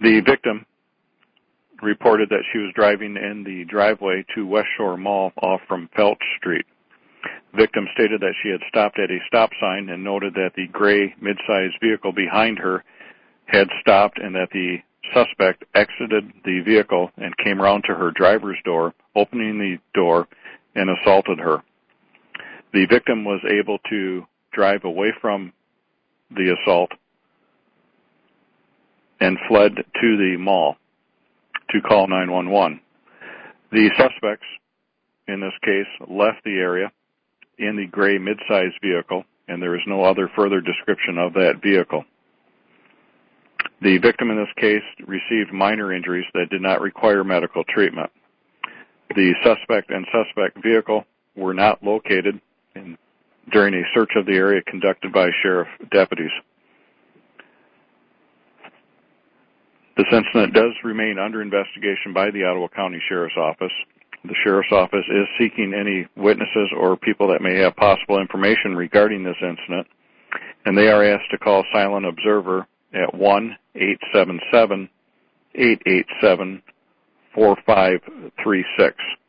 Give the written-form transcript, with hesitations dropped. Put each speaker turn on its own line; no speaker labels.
The victim reported that she was driving in the driveway to West Shore Mall off from Felch Street. Victim stated that she had stopped at a stop sign and noted that the gray mid-sized vehicle behind her had stopped and that the suspect exited the vehicle and came around to her driver's door, opening the door, and assaulted her. The victim was able to drive away from the assault and fled to the mall to call 911. The suspects, in this case, left the area in the gray mid-sized vehicle, and there is no other further description of that vehicle. The victim in this case received minor injuries that did not require medical treatment. The suspect and suspect vehicle were not located during a search of the area conducted by sheriff deputies. This incident does remain under investigation by the Ottawa County Sheriff's Office. The Sheriff's Office is seeking any witnesses or people that may have possible information regarding this incident, and they are asked to call Silent Observer at 1-877-887-4536.